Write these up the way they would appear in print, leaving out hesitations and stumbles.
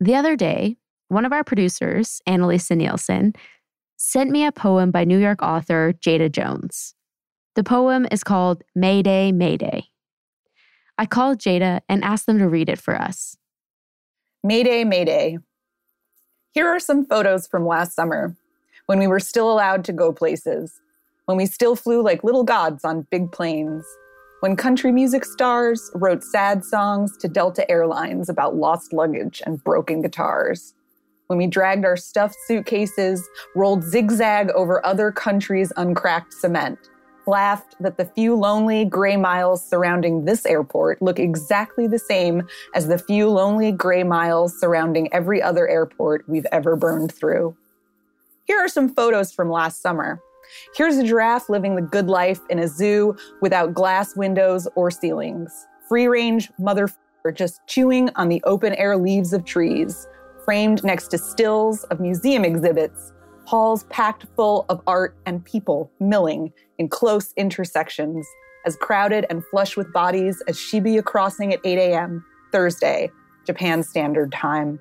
The other day, one of our producers, Annalisa Nielsen, sent me a poem by New York author Jada Jones. The poem is called Mayday, Mayday. I called Jada and asked them to read it for us. Mayday, Mayday. Here are some photos from last summer, when we were still allowed to go places, when we still flew like little gods on big planes, when country music stars wrote sad songs to Delta Airlines about lost luggage and broken guitars, when we dragged our stuffed suitcases, rolled zigzag over other countries' uncracked cement, laughed that the few lonely gray miles surrounding this airport look exactly the same as the few lonely gray miles surrounding every other airport we've ever burned through. Here are some photos from last summer. Here's a giraffe living the good life in a zoo without glass windows or ceilings. Free-range motherfucker just chewing on the open-air leaves of trees, framed next to stills of museum exhibits, halls packed full of art and people milling in close intersections, as crowded and flush with bodies as Shibuya Crossing at 8 a.m., Thursday, Japan Standard Time.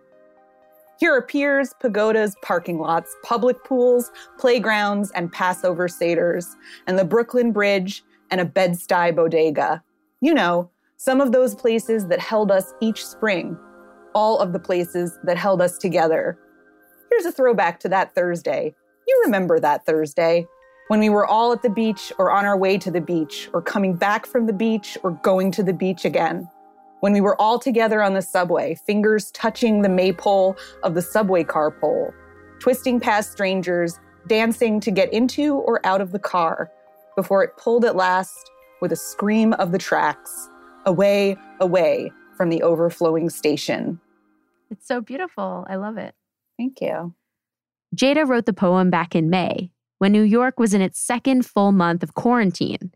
Here are piers, pagodas, parking lots, public pools, playgrounds, and Passover seders, and the Brooklyn Bridge and a Bed-Stuy bodega. You know, some of those places that held us each spring, all of the places that held us together. Here's a throwback to that Thursday. You remember that Thursday, when we were all at the beach or on our way to the beach or coming back from the beach or going to the beach again. When we were all together on the subway, fingers touching the maypole of the subway car pole, twisting past strangers, dancing to get into or out of the car, before it pulled at last with a scream of the tracks, away, away from the overflowing station. It's so beautiful. I love it. Thank you. Jada wrote the poem back in May, when New York was in its second full month of quarantine.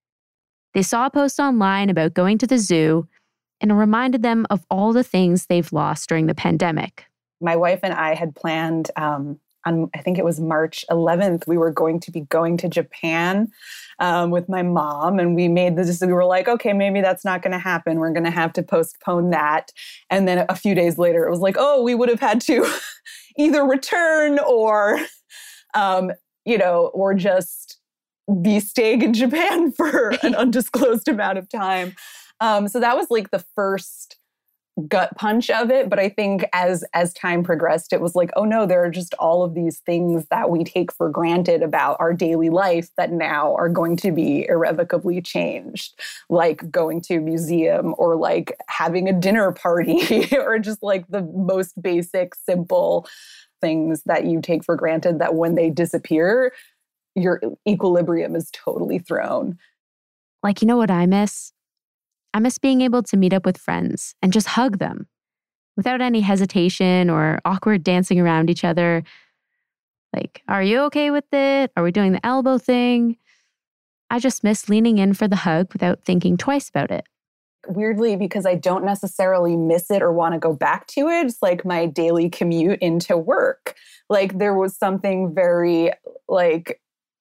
They saw a post online about going to the zoo, and it reminded them of all the things they've lost during the pandemic. My wife and I had planned on, I think it was March 11th, we were going to be going to Japan with my mom. And we made the decision, we were like, okay, maybe that's not going to happen. We're going to have to postpone that. And then a few days later, it was like, oh, we would have had to either return or, or just be staying in Japan for an undisclosed amount of time. So that was like the first gut punch of it. But I think as time progressed, it was like, oh no, there are just all of these things that we take for granted about our daily life that now are going to be irrevocably changed, like going to a museum or like having a dinner party or just like the most basic, simple things that you take for granted that when they disappear, your equilibrium is totally thrown. Like, you know what I miss? I miss being able to meet up with friends and just hug them without any hesitation or awkward dancing around each other. Like, are you okay with it? Are we doing the elbow thing? I just miss leaning in for the hug without thinking twice about it. Weirdly, because I don't necessarily miss it or want to go back to it. It's like my daily commute into work. Like there was something very like,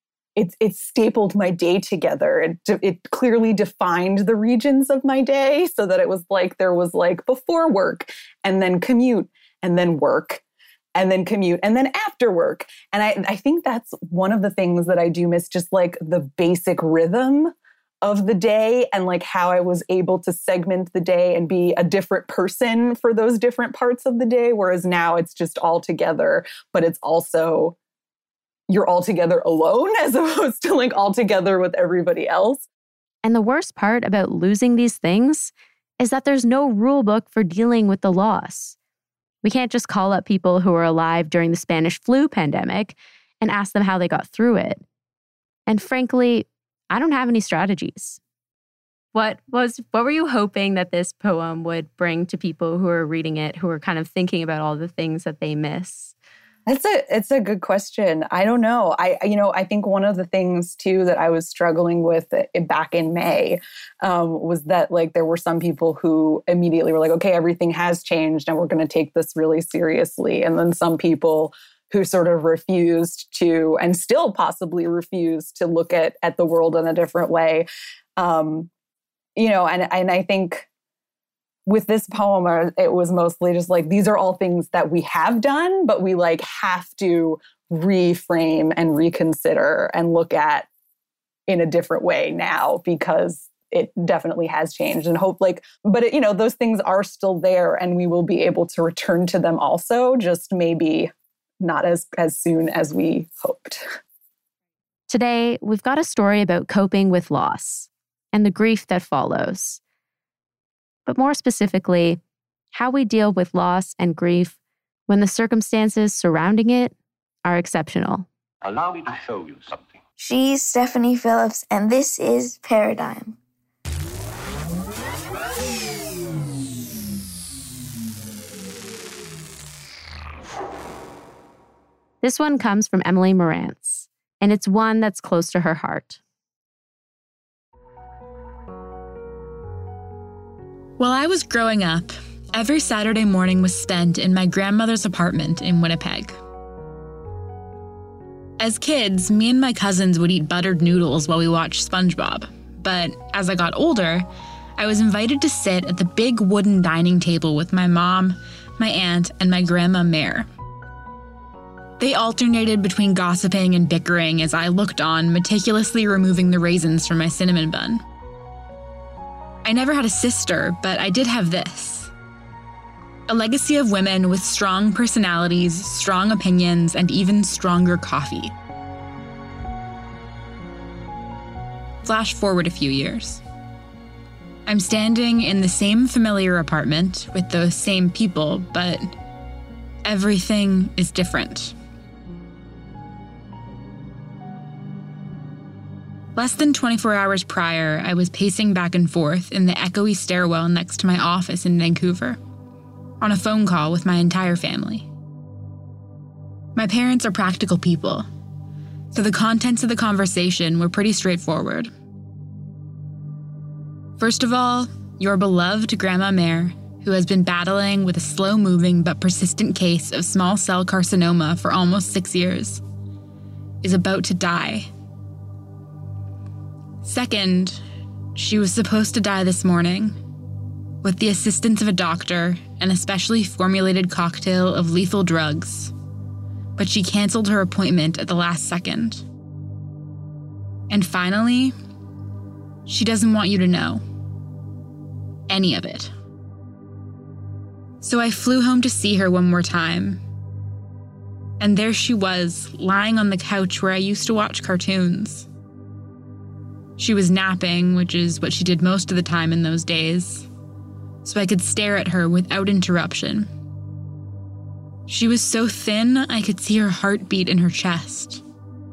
it stapled my day together. It clearly defined the regions of my day so that it was like there was like before work and then commute and then work and then commute and then after work. And I think that's one of the things that I do miss, just like the basic rhythm of the day and like how I was able to segment the day and be a different person for those different parts of the day. Whereas now it's just all together, but it's also you're all together alone as opposed to like all together with everybody else. And the worst part about losing these things is that there's no rule book for dealing with the loss. We can't just call up people who were alive during the Spanish flu pandemic and ask them how they got through it. And frankly, I don't have any strategies. What were you hoping that this poem would bring to people who are reading it, who are kind of thinking about all the things that they miss? It's a good question. I don't know. I think one of the things too that I was struggling with back in May was that like there were some people who immediately were like, okay, everything has changed and we're going to take this really seriously. And then some people who sort of refused to, and still possibly refuse to look at the world in a different way. And I think with this poem, it was mostly just like, these are all things that we have done, but we like have to reframe and reconsider and look at in a different way now, because it definitely has changed, and hope but it, those things are still there and we will be able to return to them also, just maybe not as soon as we hoped. Today, we've got a story about coping with loss and the grief that follows. But more specifically, how we deal with loss and grief when the circumstances surrounding it are exceptional. Allow me to show you something. She's Stephanie Phillips, and this is Paradigm. This one comes from Emily Morantz, and it's one that's close to her heart. While I was growing up, every Saturday morning was spent in my grandmother's apartment in Winnipeg. As kids, me and my cousins would eat buttered noodles while we watched SpongeBob. But as I got older, I was invited to sit at the big wooden dining table with my mom, my aunt, and my grandma Mare. They alternated between gossiping and bickering as I looked on, meticulously removing the raisins from my cinnamon bun. I never had a sister, but I did have this. A legacy of women with strong personalities, strong opinions, and even stronger coffee. Flash forward a few years. I'm standing in the same familiar apartment with those same people, but everything is different. Less than 24 hours prior, I was pacing back and forth in the echoey stairwell next to my office in Vancouver, on a phone call with my entire family. My parents are practical people, so the contents of the conversation were pretty straightforward. First of all, your beloved Grandma Mare, who has been battling with a slow-moving but persistent case of small cell carcinoma for almost 6 years, is about to die. Second, she was supposed to die this morning, with the assistance of a doctor and a specially formulated cocktail of lethal drugs, but she canceled her appointment at the last second. And finally, she doesn't want you to know any of it. So I flew home to see her one more time, and there she was, lying on the couch where I used to watch cartoons. She was napping, which is what she did most of the time in those days, so I could stare at her without interruption. She was so thin, I could see her heartbeat in her chest.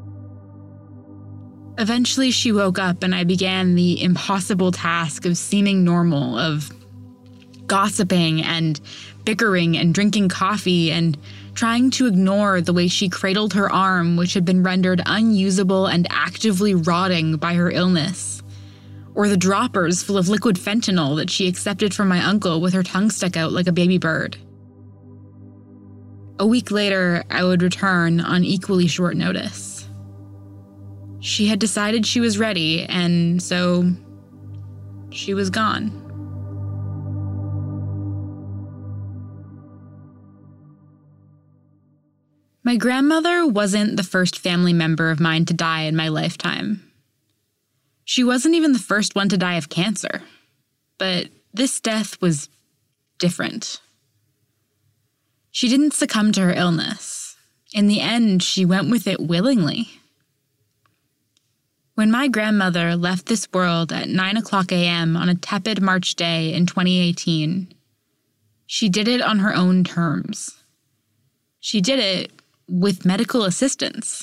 Eventually, she woke up and I began the impossible task of seeming normal, of gossiping and bickering and drinking coffee and trying to ignore the way she cradled her arm, which had been rendered unusable and actively rotting by her illness, or the droppers full of liquid fentanyl that she accepted from my uncle with her tongue stuck out like a baby bird. A week later, I would return on equally short notice. She had decided she was ready, and so she was gone. My grandmother wasn't the first family member of mine to die in my lifetime. She wasn't even the first one to die of cancer. But this death was different. She didn't succumb to her illness. In the end, she went with it willingly. When my grandmother left this world at 9:00 a.m. on a tepid March day in 2018, she did it on her own terms. She did it with medical assistance.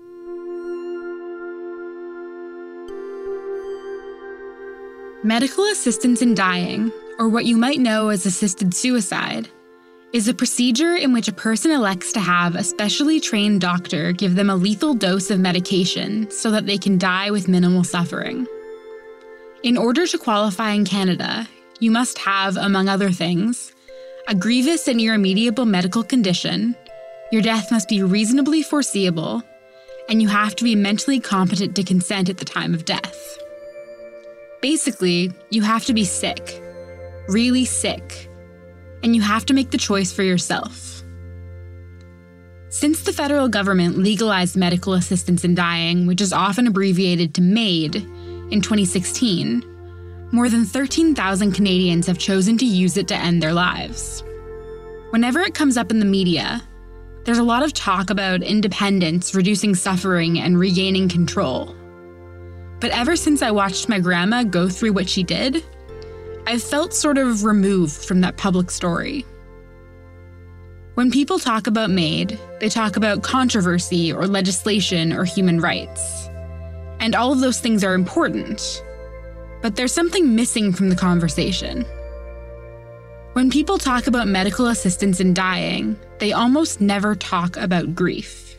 Medical assistance in dying, or what you might know as assisted suicide, is a procedure in which a person elects to have a specially trained doctor give them a lethal dose of medication so that they can die with minimal suffering. In order to qualify in Canada, you must have, among other things, a grievous and irremediable medical condition, your death must be reasonably foreseeable, and you have to be mentally competent to consent at the time of death. Basically, you have to be sick, really sick, and you have to make the choice for yourself. Since the federal government legalized medical assistance in dying, which is often abbreviated to MAID, in 2016, more than 13,000 Canadians have chosen to use it to end their lives. Whenever it comes up in the media, there's a lot of talk about independence, reducing suffering, and regaining control. But ever since I watched my grandma go through what she did, I've felt sort of removed from that public story. When people talk about MAID, they talk about controversy or legislation or human rights. And all of those things are important. But there's something missing from the conversation. When people talk about medical assistance in dying, they almost never talk about grief.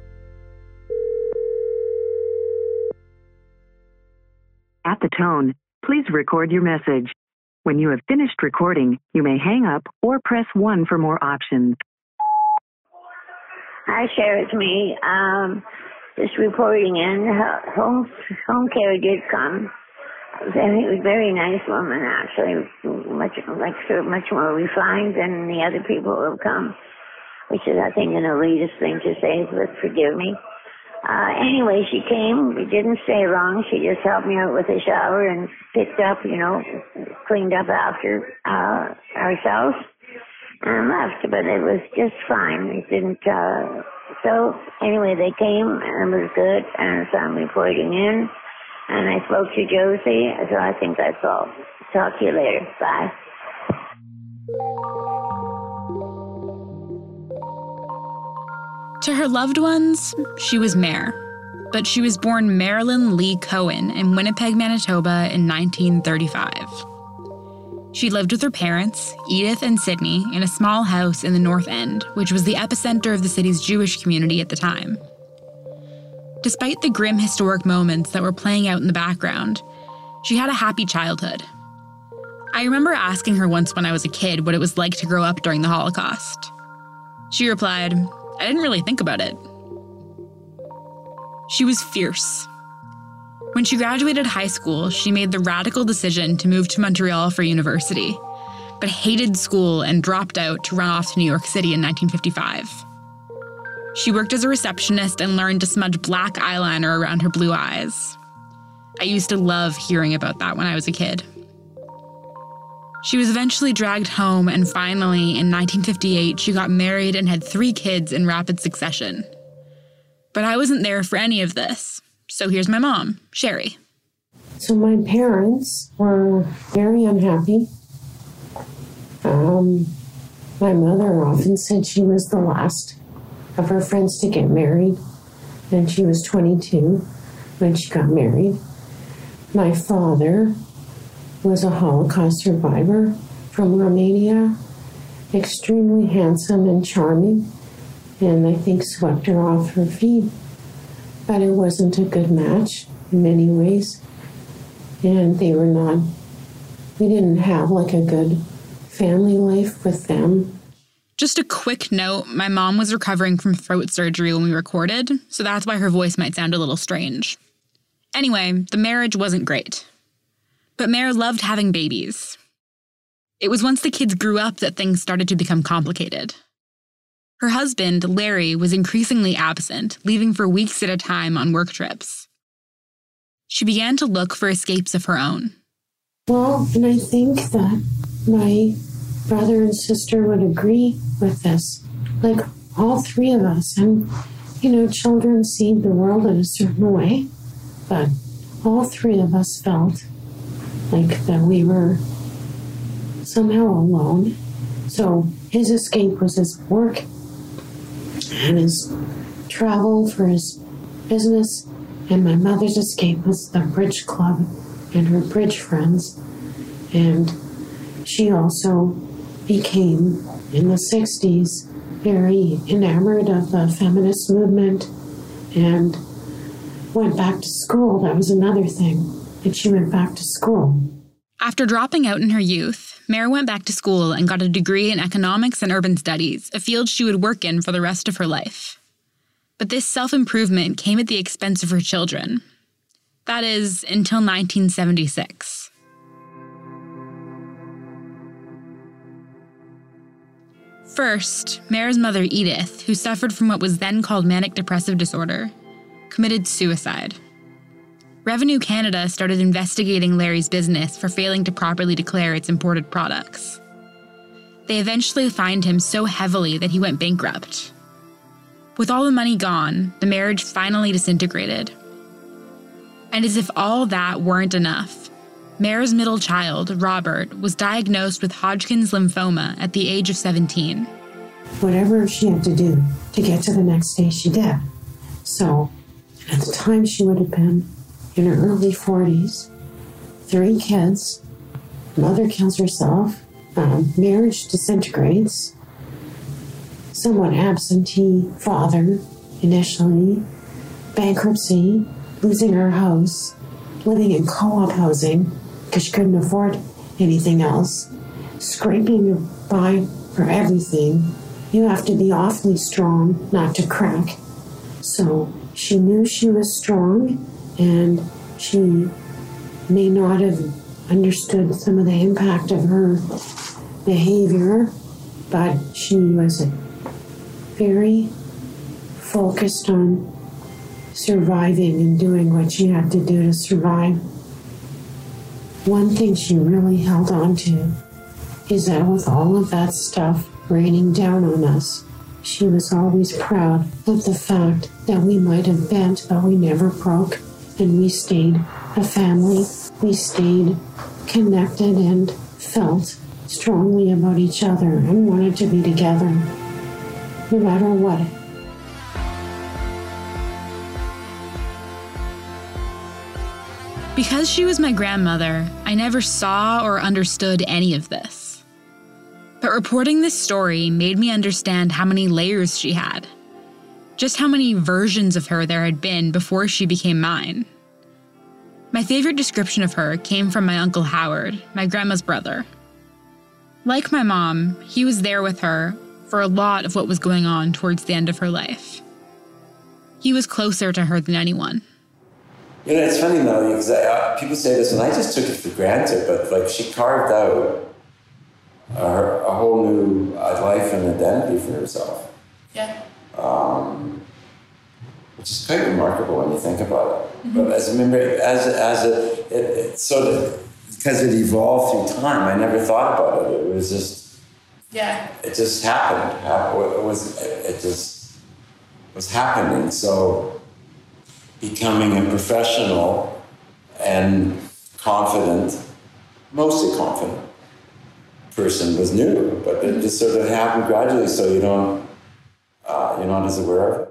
At the tone, please record your message. When you have finished recording, you may hang up or press 1 for more options. Hi, Sarah, it's me. Just reporting in. Home care did come. It was a very nice woman, actually, much more refined than the other people who have come, which is, I think, an elitist thing to say, but forgive me. Anyway, she came. We didn't stay long. She just helped me out with a shower and picked up, cleaned up after ourselves and left, but it was just fine. It didn't, so anyway, they came and it was good, and so I'm reporting in. And I spoke to Josie, so I think that's all. Talk to you later. Bye. To her loved ones, she was Mare. But she was born Marilyn Lee Cohen in Winnipeg, Manitoba in 1935. She lived with her parents, Edith and Sydney, in a small house in the North End, which was the epicenter of the city's Jewish community at the time. Despite the grim historic moments that were playing out in the background, she had a happy childhood. I remember asking her once when I was a kid what it was like to grow up during the Holocaust. She replied, "I didn't really think about it." She was fierce. When she graduated high school, she made the radical decision to move to Montreal for university, but hated school and dropped out to run off to New York City in 1955. She worked as a receptionist and learned to smudge black eyeliner around her blue eyes. I used to love hearing about that when I was a kid. She was eventually dragged home, and finally, in 1958, she got married and had 3 kids in rapid succession. But I wasn't there for any of this, so here's my mom, Sherry. So my parents were very unhappy. My mother often said she was the last of her friends to get married, and she was 22 when she got married. My father was a Holocaust survivor from Romania, extremely handsome and charming, and I think swept her off her feet. But it wasn't a good match in many ways, and we didn't have like a good family life with them. Just a quick note, my mom was recovering from throat surgery when we recorded, so that's why her voice might sound a little strange. Anyway, the marriage wasn't great. But Mare loved having babies. It was once the kids grew up that things started to become complicated. Her husband, Larry, was increasingly absent, leaving for weeks at a time on work trips. She began to look for escapes of her own. Well, and I think that my brother and sister would agree with this. Like, all 3 of us. And, children see the world in a certain way. But all 3 of us felt like that we were somehow alone. So his escape was his work and his travel for his business. And my mother's escape was the bridge club and her bridge friends. And she also became, in the 60s, very enamored of the feminist movement and went back to school. That was another thing. And she went back to school. After dropping out in her youth, Mare went back to school and got a degree in economics and urban studies, a field she would work in for the rest of her life. But this self-improvement came at the expense of her children. That is, until 1976. First, Mare's mother, Edith, who suffered from what was then called manic depressive disorder, committed suicide. Revenue Canada started investigating Larry's business for failing to properly declare its imported products. They eventually fined him so heavily that he went bankrupt. With all the money gone, the marriage finally disintegrated. And as if all that weren't enough, Mare's middle child, Robert, was diagnosed with Hodgkin's lymphoma at the age of 17. Whatever she had to do to get to the next day, she did. So at the time, she would have been in her early 40s, 3 kids, mother kills herself, marriage disintegrates, somewhat absentee father initially, bankruptcy, losing her house, living in co-op housing because she couldn't afford anything else, scraping by for everything. You have to be awfully strong not to crack. So she knew she was strong, and she may not have understood some of the impact of her behavior, but she was very focused on surviving and doing what she had to do to survive. One thing she really held on to is that with all of that stuff raining down on us, she was always proud of the fact that we might have bent, but we never broke, and we stayed a family. We stayed connected and felt strongly about each other and wanted to be together, no matter what. Because she was my grandmother, I never saw or understood any of this. But reporting this story made me understand how many layers she had. Just how many versions of her there had been before she became mine. My favorite description of her came from my Uncle Howard, my grandma's brother. Like my mom, he was there with her for a lot of what was going on towards the end of her life. He was closer to her than anyone. You know, it's funny though, because people say this, and I just took it for granted, but like she carved out a whole new life and identity for herself. Yeah. Which is quite remarkable when you think about it. Mm-hmm. But as a member, it sort of, because it evolved through time, I never thought about it. It was just, it just happened. It just was happening. So becoming a professional and confident, mostly confident person was new, but it just sort of happened gradually, so you're not as aware of it.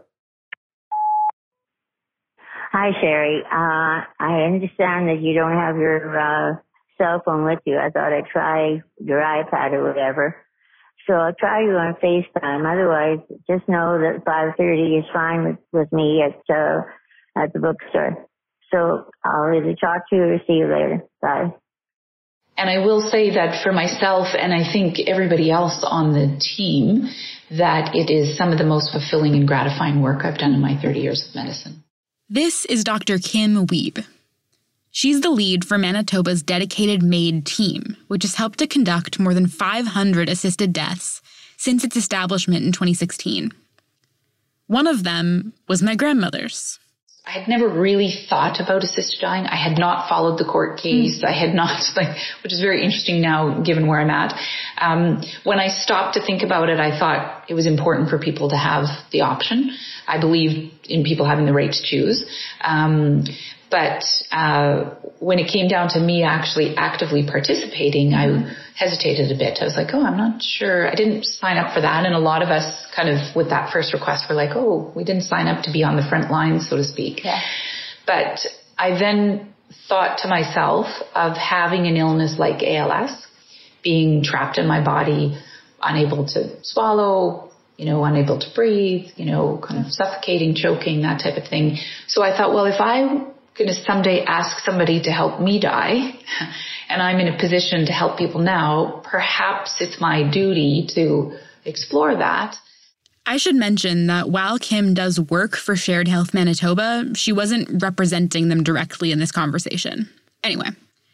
Hi, Sherry. I understand that you don't have your cell phone with you. I thought I'd try your iPad or whatever. So I'll try you on FaceTime. Otherwise, just know that 5:30 is fine with me at the bookstore. So I'll either talk to you or see you later. Bye. And I will say that for myself, and I think everybody else on the team, that it is some of the most fulfilling and gratifying work I've done in my 30 years of medicine. This is Dr. Kim Wiebe. She's the lead for Manitoba's dedicated MAID team, which has helped to conduct more than 500 assisted deaths since its establishment in 2016. One of them was my grandmother's. I had never really thought about assisted dying. I had not followed the court case. I had not, which is very interesting now, given where I'm at. When I stopped to think about it, I thought it was important for people to have the option. I believe in people having the right to choose. But when it came down to me actually actively participating, I hesitated a bit. I was like, I'm not sure. I didn't sign up for that. And a lot of us kind of with that first request were like, we didn't sign up to be on the front lines, so to speak. Yeah. But I then thought to myself of having an illness like ALS, being trapped in my body, unable to swallow, unable to breathe, kind of suffocating, choking, that type of thing. So I thought, if I'm going to someday ask somebody to help me die, and I'm in a position to help people now, perhaps it's my duty to explore that. I should mention that while Kim does work for Shared Health Manitoba, she wasn't representing them directly in this conversation. Anyway,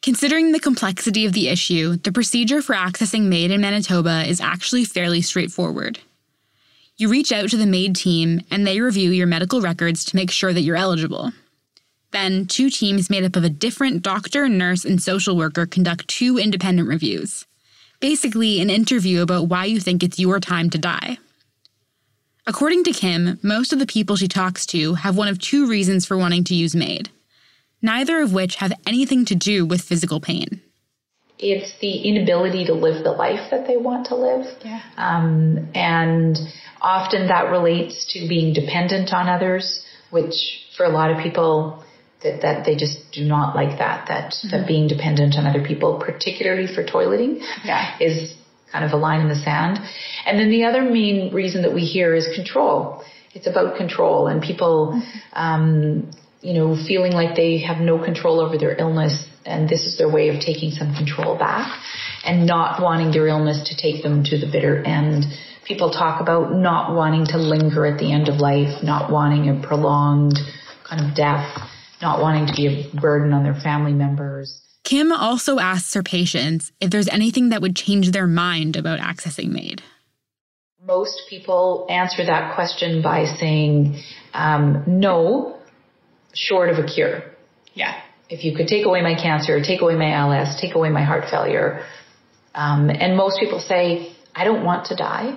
Considering the complexity of the issue, the procedure for accessing MAID in Manitoba is actually fairly straightforward. You reach out to the MAID team, and they review your medical records to make sure that you're eligible. Then, 2 teams made up of a different doctor, nurse, and social worker conduct 2 independent reviews. Basically, an interview about why you think it's your time to die. According to Kim, most of the people she talks to have one of 2 reasons for wanting to use MAID, neither of which have anything to do with physical pain. It's the inability to live the life that they want to live. Yeah. And often that relates to being dependent on others, which for a lot of people, that they just do not like that being dependent on other people, particularly for toileting, is kind of a line in the sand. And then the other main reason that we hear is control. It's about control and people, feeling like they have no control over their illness, and this is their way of taking some control back and not wanting their illness to take them to the bitter end. People talk about not wanting to linger at the end of life, not wanting a prolonged kind of death, not wanting to be a burden on their family members. Kim also asks her patients if there's anything that would change their mind about accessing MAID. Most people answer that question by saying, no, short of a cure. Yeah. If you could take away my cancer, take away my ALS, take away my heart failure. And most people say, I don't want to die.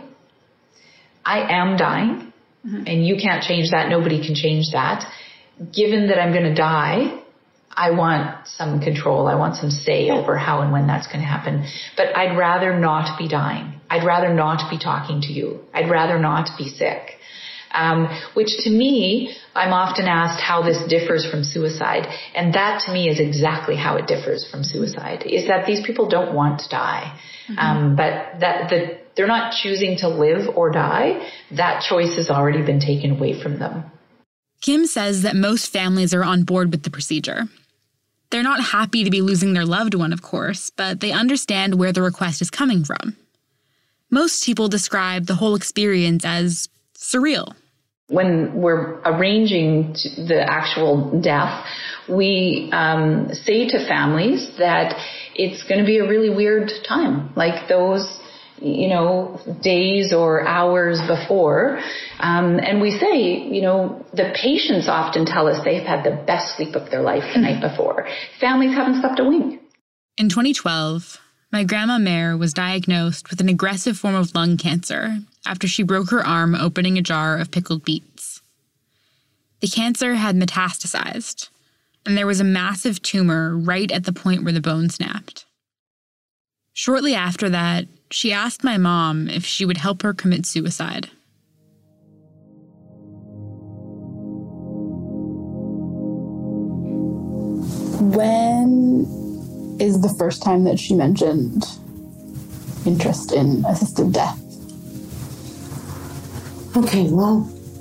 I am dying, and you can't change that. Nobody can change that. Given that I'm going to die, I want some control. I want some say over how and when that's going to happen. But I'd rather not be dying. I'd rather not be talking to you. I'd rather not be sick. Which to me, I'm often asked how this differs from suicide. And that to me is exactly how it differs from suicide, is that these people don't want to die. But they're not choosing to live or die. That choice has already been taken away from them. Kim says that most families are on board with the procedure. They're not happy to be losing their loved one, of course, but they understand where the request is coming from. Most people describe the whole experience as surreal. When we're arranging the actual death, we say to families that it's going to be a really weird time, like those days or hours before. And we say, the patients often tell us they've had the best sleep of their life the night before. Families haven't slept a wink. In 2012, my grandma Mare was diagnosed with an aggressive form of lung cancer after she broke her arm opening a jar of pickled beets. The cancer had metastasized, and there was a massive tumor right at the point where the bone snapped. Shortly after that, she asked my mom if she would help her commit suicide. When is the first time that she mentioned interest in assisted death? Okay, well,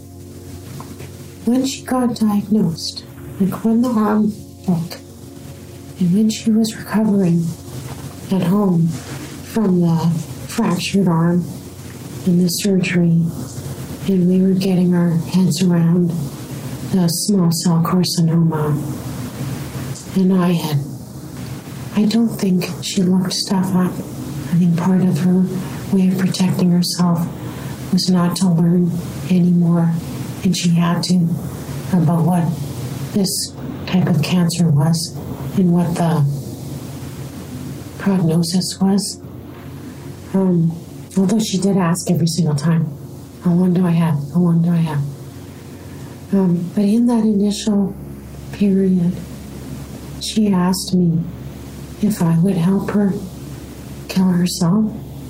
when she got diagnosed, like when the arm broke, and when she was recovering at home from the fractured arm and the surgery, and we were getting our heads around the small cell carcinoma, and I don't think she looked stuff up. I think part of her way of protecting herself was not to learn anymore, and she had to, about what this type of cancer was and what the prognosis was. Although she did ask every single time, how long do I have? How long do I have? But in that initial period, she asked me if I would help her kill herself,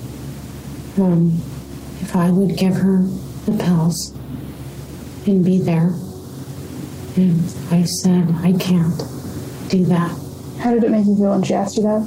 if I would give her the pills and be there. And I said, I can't do that. How did it make you feel when she asked you that?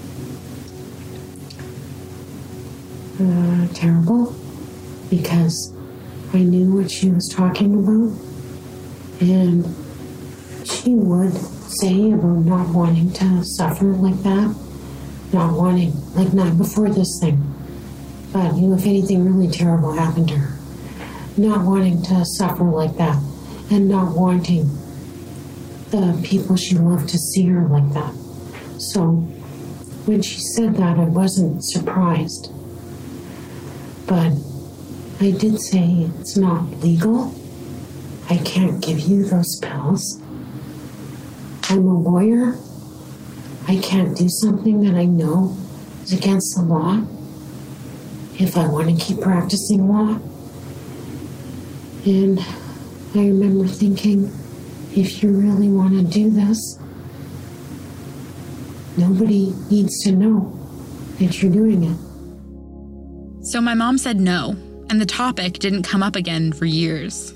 Terrible, because I knew what she was talking about, and she would say about not wanting to suffer like that, not wanting, like not before this thing, but if anything really terrible happened to her, not wanting to suffer like that, and not wanting the people she loved to see her like that. So when she said that, I wasn't surprised. But I did say it's not legal. I can't give you those pills. I'm a lawyer. I can't do something that I know is against the law if I want to keep practicing law. And I remember thinking, if you really want to do this, nobody needs to know that you're doing it. So my mom said no, and the topic didn't come up again for years.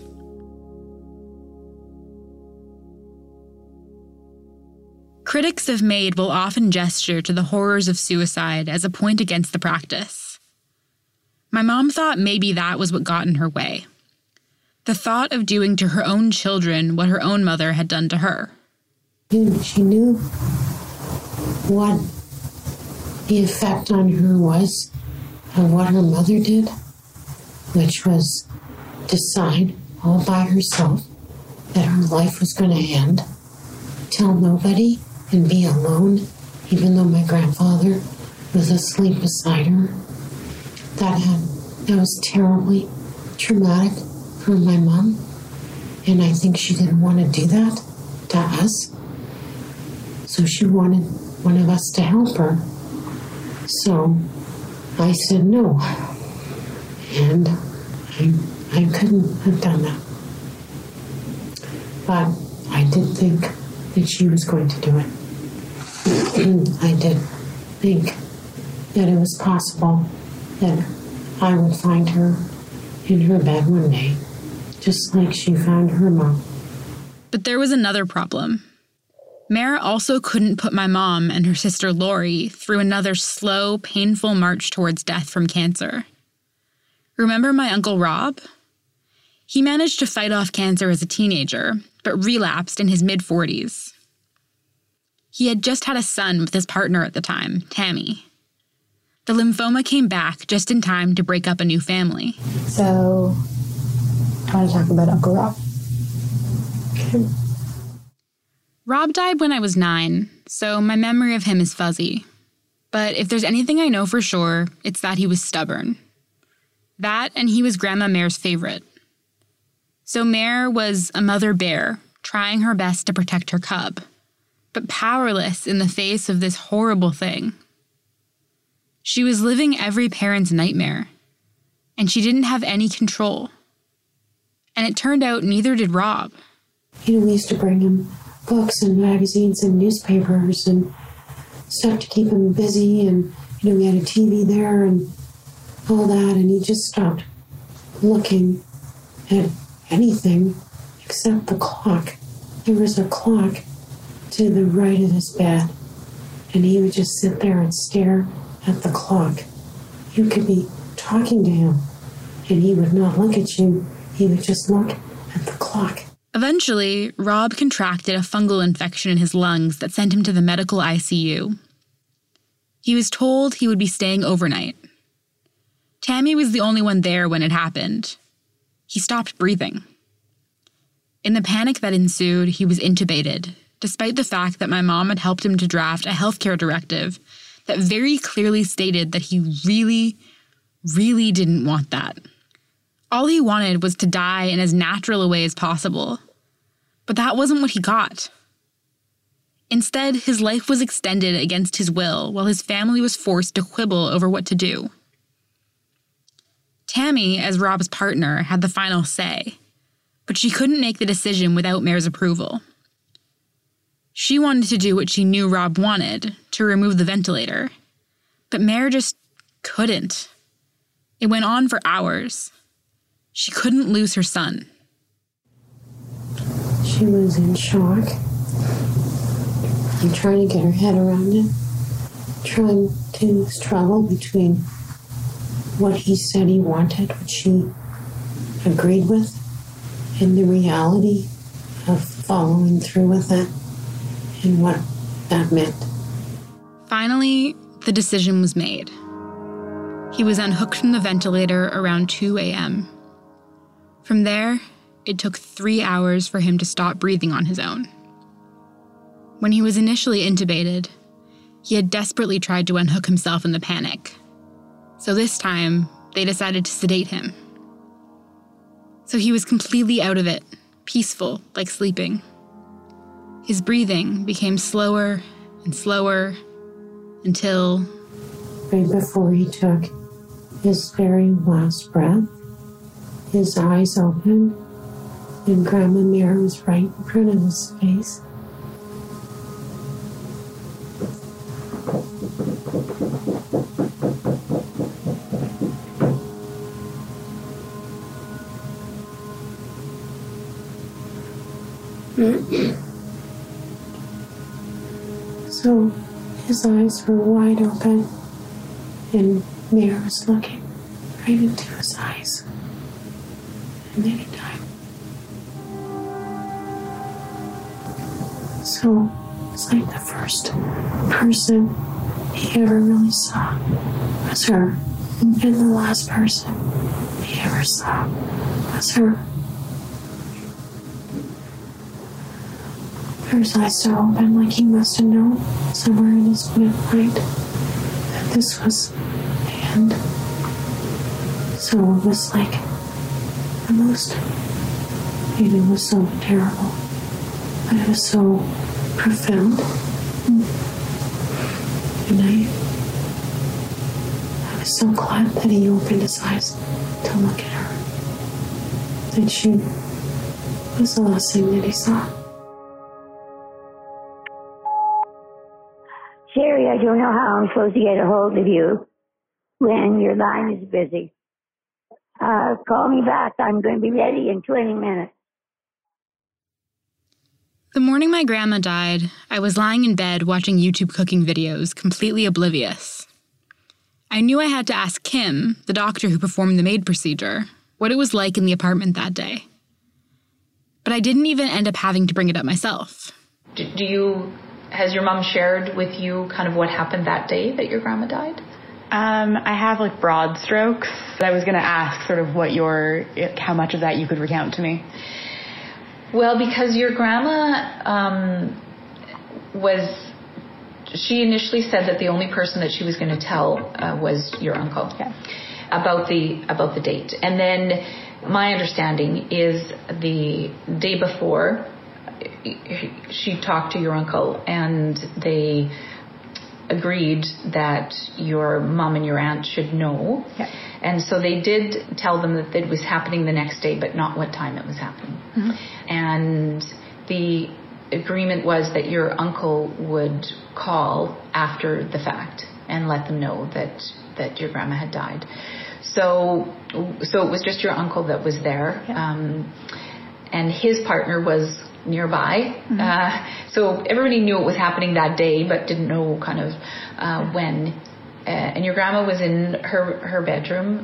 Critics of MAID will often gesture to the horrors of suicide as a point against the practice. My mom thought maybe that was what got in her way. The thought of doing to her own children what her own mother had done to her. She knew what the effect on her was of what her mother did, which was decide all by herself that her life was going to end, tell nobody, and be alone, even though my grandfather was asleep beside her. That was terribly traumatic for my mom, and I think she didn't want to do that to us. So she wanted one of us to help her. So I said no, and I couldn't have done that. But I did think that she was going to do it. I did think that it was possible that I would find her in her bed one day, just like she found her mom. But there was another problem. Mare also couldn't put my mom and her sister Lori through another slow, painful march towards death from cancer. Remember my Uncle Rob? He managed to fight off cancer as a teenager, but relapsed in his mid-40s. He had just had a son with his partner at the time, Tammy. The lymphoma came back just in time to break up a new family. So, I want to talk about Uncle Rob. Rob died when I was 9, so my memory of him is fuzzy. But if there's anything I know for sure, it's that he was stubborn. That, and he was Grandma Mare's favorite. So Mare was a mother bear, trying her best to protect her cub, but powerless in the face of this horrible thing. She was living every parent's nightmare, and she didn't have any control. And it turned out neither did Rob. We used to bring him books and magazines and newspapers and stuff to keep him busy, and we had a TV there and all that, and he just stopped looking at anything except the clock. There was a clock to the right of his bed, and he would just sit there and stare at the clock. You could be talking to him, and he would not look at you. He would just look at the clock. Eventually, Rob contracted a fungal infection in his lungs that sent him to the medical ICU. He was told he would be staying overnight. Tammy was the only one there when it happened. He stopped breathing. In the panic that ensued, he was intubated, despite the fact that my mom had helped him to draft a healthcare directive that very clearly stated that he really, really didn't want that. All he wanted was to die in as natural a way as possible. But that wasn't what he got. Instead, his life was extended against his will while his family was forced to quibble over what to do. Tammy, as Rob's partner, had the final say, but she couldn't make the decision without Mare's approval. She wanted to do what she knew Rob wanted, to remove the ventilator, but Mare just couldn't. It went on for hours. She couldn't lose her son. She was in shock and trying to get her head around it, trying to struggle between what he said he wanted, what she agreed with, and the reality of following through with it and what that meant. Finally, the decision was made. He was unhooked from the ventilator around 2 a.m. From there, it took 3 hours for him to stop breathing on his own. When he was initially intubated, He had desperately tried to unhook himself in the panic. So this time, they decided to sedate him. So he was completely out of it, peaceful, like sleeping. His breathing became slower and slower until... Right before he took his very last breath, his eyes opened, and Grandma Mira was right in front of his face. So his eyes were wide open, and Mira was looking right into his eyes. And then he died. So it's like the first person he ever really saw was her, and the last person he ever saw was her. His eyes still open, like he must have known somewhere in his mind that this was the end. So it was like the most, it was so terrible, but it was so profound. And I was so glad that he opened his eyes to look at her, that she was the last thing that he saw. Sherry, I don't know how I'm supposed to get a hold of you when your line is busy. Call me back. I'm going to be ready in 20 minutes. The morning my grandma died, I was lying in bed watching YouTube cooking videos, completely oblivious. I knew I had to ask Kim, the doctor who performed the MAID procedure, what it was like in the apartment that day. But I didn't even end up having to bring it up myself. Has your mom shared with you kind of what happened that day that your grandma died? I have like broad strokes. I was going to ask sort of how much of that you could recount to me. Well, because your grandma she initially said that the only person that she was going to tell was your uncle about the date. And then my understanding is the day before, she talked to your uncle and they agreed that your mom and your aunt should know. Yeah. And so they did tell them that it was happening the next day, but not what time it was happening. Mm-hmm. And the agreement was that your uncle would call after the fact and let them know that your grandma had died. So it was just your uncle that was there. Yeah. And his partner was nearby. Mm-hmm. So everybody knew it was happening that day, but didn't know kind of when. And your grandma was in her bedroom.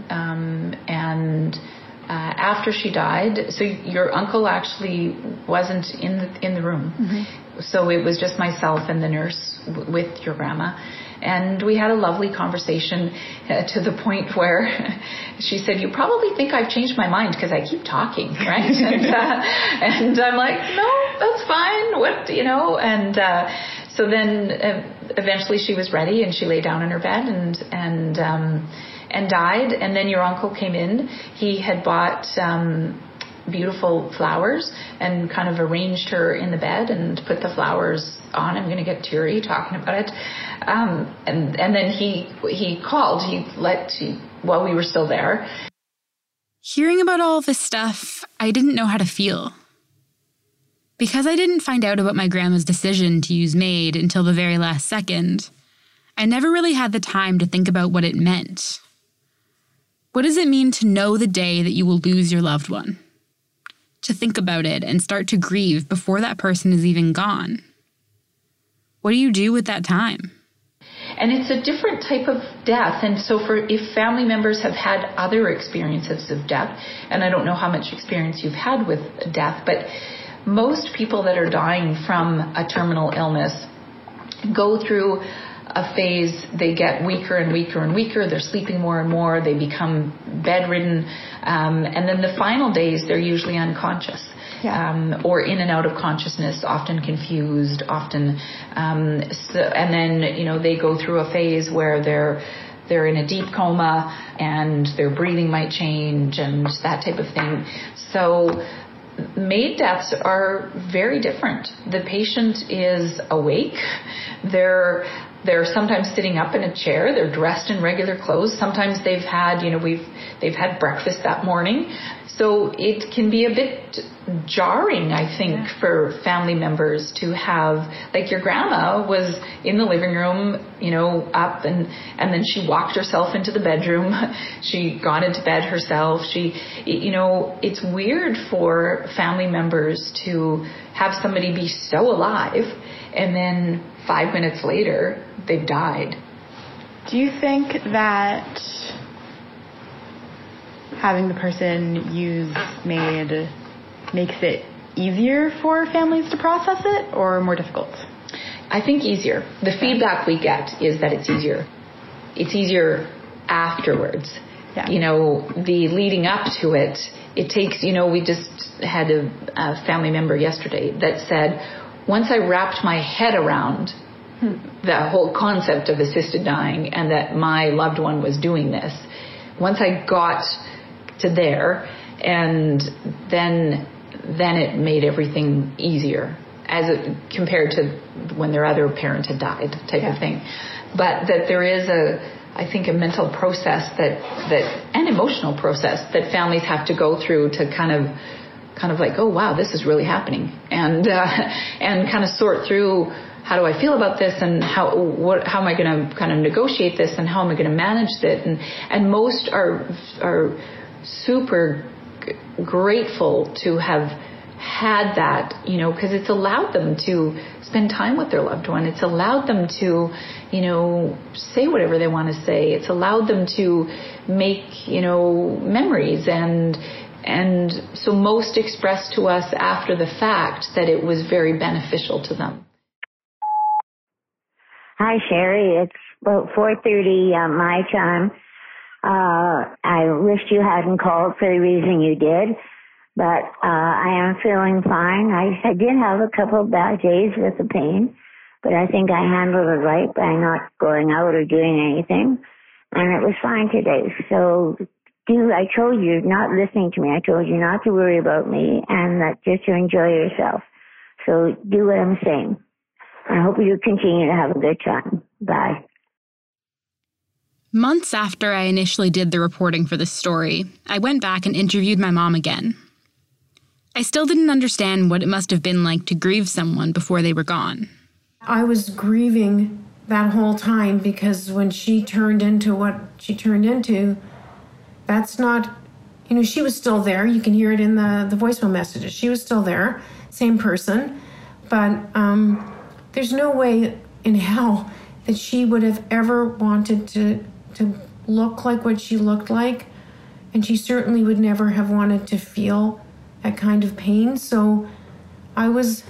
And after she died, so your uncle actually wasn't in the room. Mm-hmm. So it was just myself and the nurse with your grandma. And we had a lovely conversation to the point where she said, "You probably think I've changed my mind because I keep talking, right?" and I'm like, "No, that's fine. And so then eventually she was ready and she lay down in her bed and died. And then your uncle came in. He had bought beautiful flowers and kind of arranged her in the bed and put the flowers on. I'm going to get teary talking about it. And then he called. While we were still there. Hearing about all of this stuff, I didn't know how to feel. Because I didn't find out about my grandma's decision to use MAID until the very last second, I never really had the time to think about what it meant. What does it mean to know the day that you will lose your loved one? To think about it and start to grieve before that person is even gone? What do you do with that time? And it's a different type of death. And so if family members have had other experiences of death, and I don't know how much experience you've had with death, but most people that are dying from a terminal illness go through a phase, they get weaker and weaker and weaker. They're sleeping more and more. They become bedridden. And then the final days, they're usually unconscious. Or in and out of consciousness, often confused, often. And then, they go through a phase where they're in a deep coma and their breathing might change and that type of thing. So MAID deaths are very different. The patient is awake. They're sometimes sitting up in a chair. They're dressed in regular clothes. Sometimes they've had, they've had breakfast that morning. So it can be a bit jarring, I think, for family members to have, like your grandma was in the living room, up and then she walked herself into the bedroom. She got into bed herself. It's weird for family members to have somebody be so alive and then 5 minutes later, they've died. Do you think that having the person use MAID makes it easier for families to process it or more difficult? I think easier. The feedback we get is that it's easier. It's easier afterwards. Yeah. The leading up to it, it takes, we just had a family member yesterday that said, once I wrapped my head around the whole concept of assisted dying and that my loved one was doing this, once I got to there, and then it made everything easier compared to when their other parent had died type of thing. But that there is I think a mental process that an emotional process that families have to go through to kind of like, oh wow, this is really happening, and kind of sort through, how do I feel about this, and how am I going to kind of negotiate this, and how am I going to manage it, and most are super grateful to have had that, because it's allowed them to spend time with their loved one. It's allowed them to, say whatever they want to say. It's allowed them to make, memories, and so most expressed to us after the fact that it was very beneficial to them. Hi, Sherry. It's about 4:30 my time. I wish you hadn't called for the reason you did, but I am feeling fine. I did have a couple of bad days with the pain, but I think I handled it right by not going out or doing anything, and it was fine today. So I told you, not listening to me, I told you not to worry about me and that just to enjoy yourself. So do what I'm saying. I hope you continue to have a good time. Bye. Months after I initially did the reporting for this story, I went back and interviewed my mom again. I still didn't understand what it must have been like to grieve someone before they were gone. I was grieving that whole time because when she turned into what she turned into, that's not, she was still there. You can hear it in the voicemail messages. She was still there, same person. But there's no way in hell that she would have ever wanted to look like what she looked like. And she certainly would never have wanted to feel that kind of pain. So I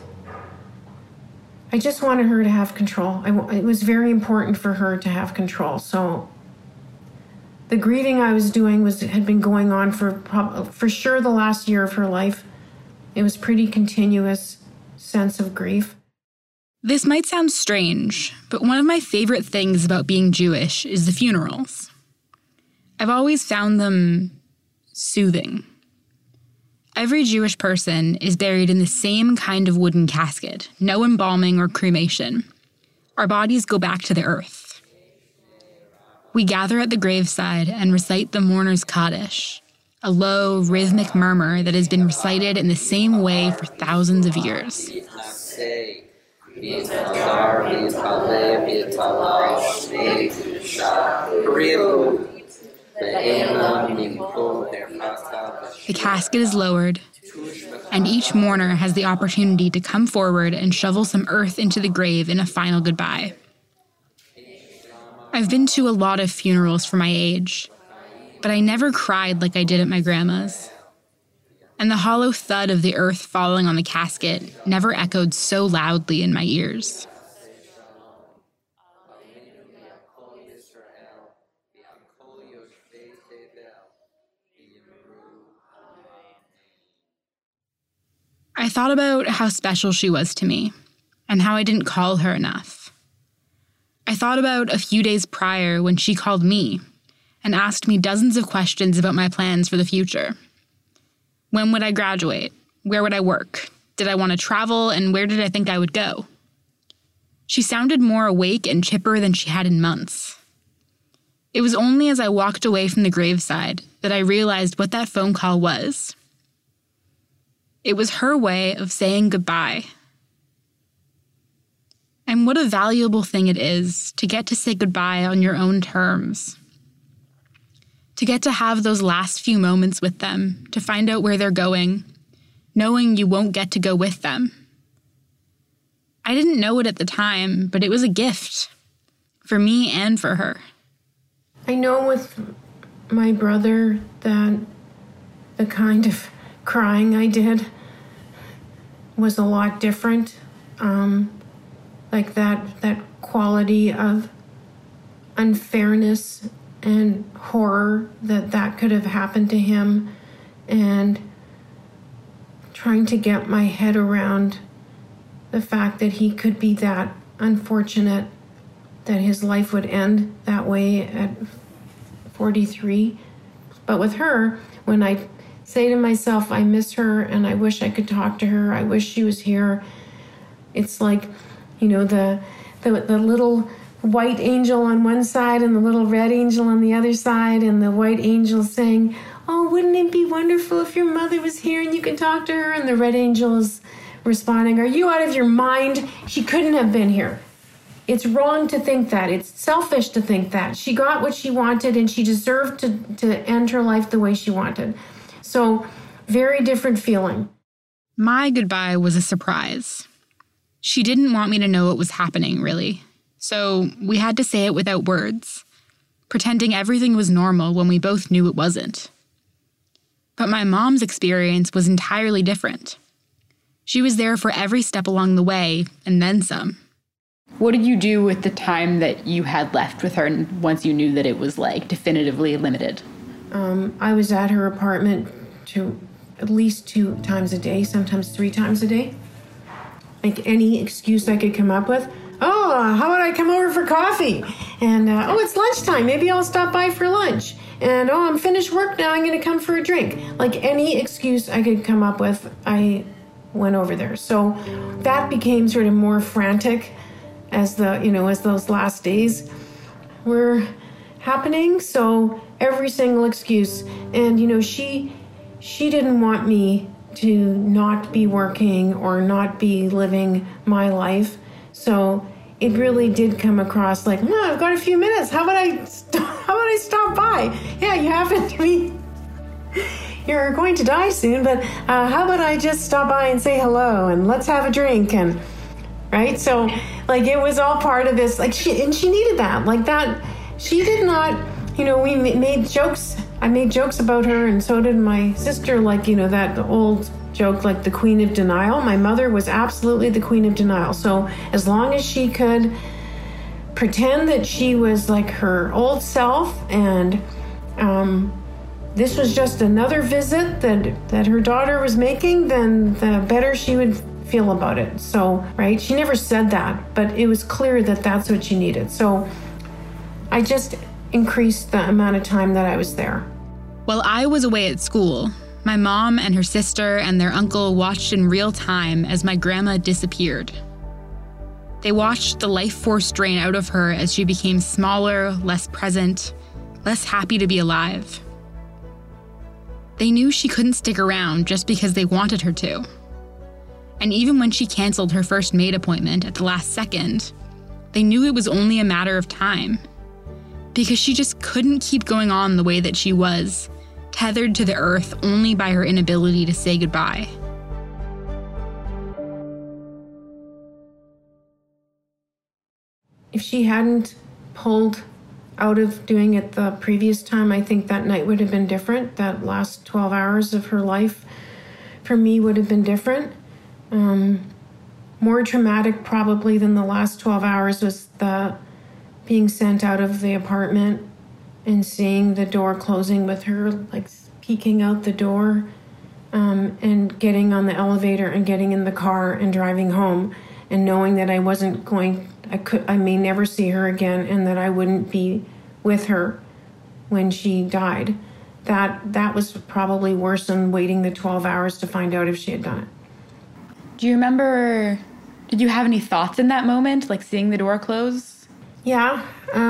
just wanted her to have control. It was very important for her to have control. So the grieving I was doing had been going on for sure the last year of her life. It was pretty continuous sense of grief. This might sound strange, but one of my favorite things about being Jewish is the funerals. I've always found them soothing. Every Jewish person is buried in the same kind of wooden casket, no embalming or cremation. Our bodies go back to the earth. We gather at the graveside and recite the mourner's Kaddish, a low, rhythmic murmur that has been recited in the same way for thousands of years. The casket is lowered, and each mourner has the opportunity to come forward and shovel some earth into the grave in a final goodbye. I've been to a lot of funerals for my age, but I never cried like I did at my grandma's. And the hollow thud of the earth falling on the casket never echoed so loudly in my ears. I thought about how special she was to me and how I didn't call her enough. I thought about a few days prior when she called me and asked me dozens of questions about my plans for the future. When would I graduate? Where would I work? Did I want to travel, and where did I think I would go? She sounded more awake and chipper than she had in months. It was only as I walked away from the graveside that I realized what that phone call was. It was her way of saying goodbye. And what a valuable thing it is to get to say goodbye on your own terms. To get to have those last few moments with them, to find out where they're going, knowing you won't get to go with them. I didn't know it at the time, but it was a gift for me and for her. I know with my brother that the kind of crying I did was a lot different. Like that quality of unfairness and horror that could have happened to him, and trying to get my head around the fact that he could be that unfortunate, that his life would end that way at 43. But with her, when I say to myself, I miss her and I wish I could talk to her, I wish she was here, it's like, you know, the little white angel on one side and the little red angel on the other side, and the white angel saying, oh, wouldn't it be wonderful if your mother was here and you could talk to her? And the red angel is responding, are you out of your mind? She couldn't have been here. It's wrong to think that. It's selfish to think that. She got what she wanted and she deserved to end her life the way she wanted. So, very different feeling. My goodbye was a surprise. She didn't want me to know what was happening, really. So we had to say it without words, pretending everything was normal when we both knew it wasn't. But my mom's experience was entirely different. She was there for every step along the way, and then some. What did you do with the time that you had left with her once you knew that it was, like, definitively limited? I was at her apartment at least 2 times a day, sometimes 3 times a day. Like, any excuse I could come up with. Oh, how about I come over for coffee? And, oh, it's lunchtime. Maybe I'll stop by for lunch. And, oh, I'm finished work now. I'm going to come for a drink. Like, any excuse I could come up with, I went over there. So that became sort of more frantic as those last days were happening. So every single excuse. And, she didn't want me to not be working or not be living my life. So it really did come across like, no, I've got a few minutes. How about I stop by? Yeah, you happen to be, you're going to die soon, but how about I just stop by and say hello and let's have a drink, and right? So like it was all part of this, like she needed that, like that. She did not, we made jokes. I made jokes about her, and so did my sister, like, that old joke, like the queen of denial. My mother was absolutely the queen of denial. So as long as she could pretend that she was like her old self, and this was just another visit that her daughter was making, then the better she would feel about it. So, right, she never said that, but it was clear that that's what she needed. So I just increased the amount of time that I was there. While I was away at school, my mom and her sister and their uncle watched in real time as my grandma disappeared. They watched the life force drain out of her as she became smaller, less present, less happy to be alive. They knew she couldn't stick around just because they wanted her to. And even when she canceled her first maid appointment at the last second, they knew it was only a matter of time. Because she just couldn't keep going on the way that she was, tethered to the earth only by her inability to say goodbye. If she hadn't pulled out of doing it the previous time, I think that night would have been different. That last 12 hours of her life for me would have been different. More traumatic probably than the last 12 hours was the being sent out of the apartment and seeing the door closing with her, like, peeking out the door and getting on the elevator and getting in the car and driving home and knowing that I may never see her again and that I wouldn't be with her when she died. That was probably worse than waiting the 12 hours to find out if she had done it. Do you remember, did you have any thoughts in that moment, like seeing the door close? Yeah.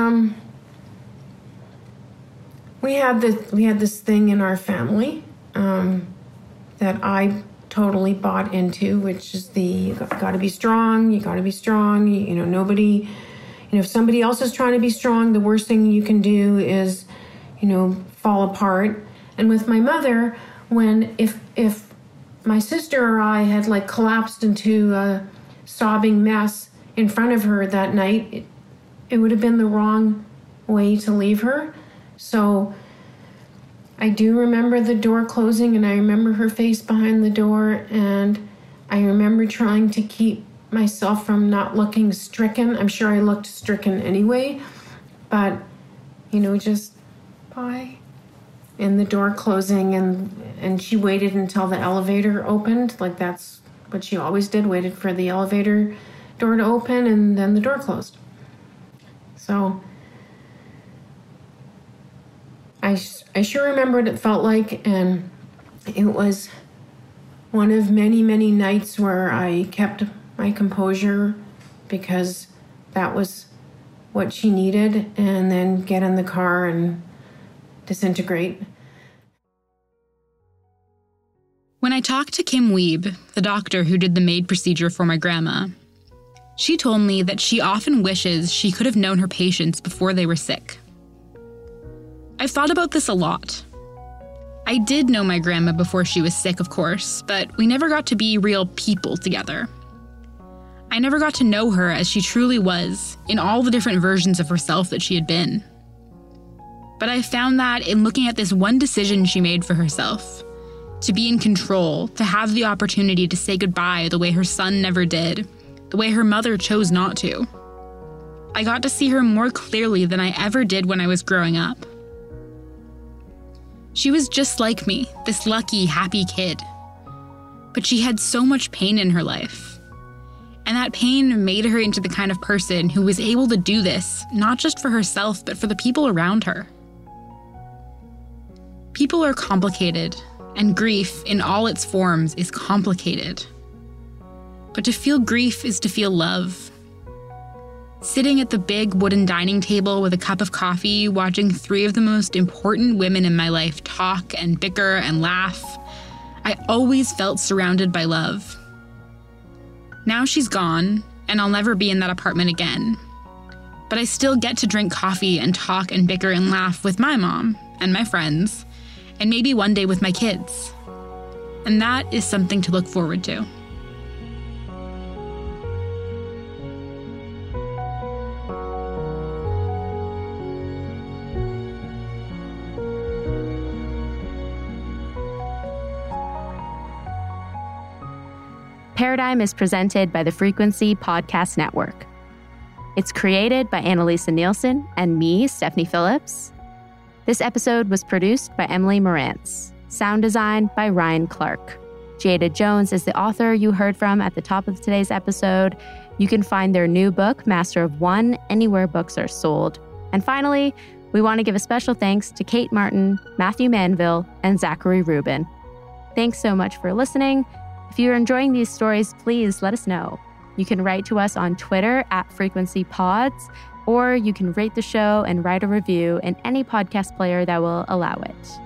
We had this thing in our family that I totally bought into, which is you got to be strong. You got to be strong. Nobody. If somebody else is trying to be strong, the worst thing you can do is, fall apart. And with my mother, if my sister or I had like collapsed into a sobbing mess in front of her that night, it would have been the wrong way to leave her. So I do remember the door closing, and I remember her face behind the door, and I remember trying to keep myself from not looking stricken. I'm sure I looked stricken anyway, but, just bye. And the door closing, and she waited until the elevator opened. Like, that's what she always did, waited for the elevator door to open, and then the door closed. So I sure remember what it felt like, and it was one of many, many nights where I kept my composure because that was what she needed, and then get in the car and disintegrate. When I talked to Kim Wiebe, the doctor who did the MAID procedure for my grandma, she told me that she often wishes she could have known her patients before they were sick. I've thought about this a lot. I did know my grandma before she was sick, of course, but we never got to be real people together. I never got to know her as she truly was, in all the different versions of herself that she had been. But I found that in looking at this one decision she made for herself, to be in control, to have the opportunity to say goodbye the way her son never did, the way her mother chose not to. I got to see her more clearly than I ever did when I was growing up. She was just like me, this lucky, happy kid. But she had so much pain in her life. And that pain made her into the kind of person who was able to do this, not just for herself, but for the people around her. People are complicated, and grief in all its forms is complicated. But to feel grief is to feel love. Sitting at the big wooden dining table with a cup of coffee, watching three of the most important women in my life talk and bicker and laugh, I always felt surrounded by love. Now she's gone, and I'll never be in that apartment again. But I still get to drink coffee and talk and bicker and laugh with my mom and my friends, and maybe one day with my kids. And that is something to look forward to. Paradigm is presented by the Frequency Podcast Network. It's created by Annalisa Nielsen and me, Stephanie Phillips. This episode was produced by Emily Morantz. Sound design by Ryan Clark. Jada Jones is the author you heard from at the top of today's episode. You can find their new book, Master of One, anywhere books are sold. And finally, we want to give a special thanks to Kate Martin, Matthew Manville, and Zachary Rubin. Thanks so much for listening. If you're enjoying these stories, please let us know. You can write to us on Twitter @FrequencyPods, or you can rate the show and write a review in any podcast player that will allow it.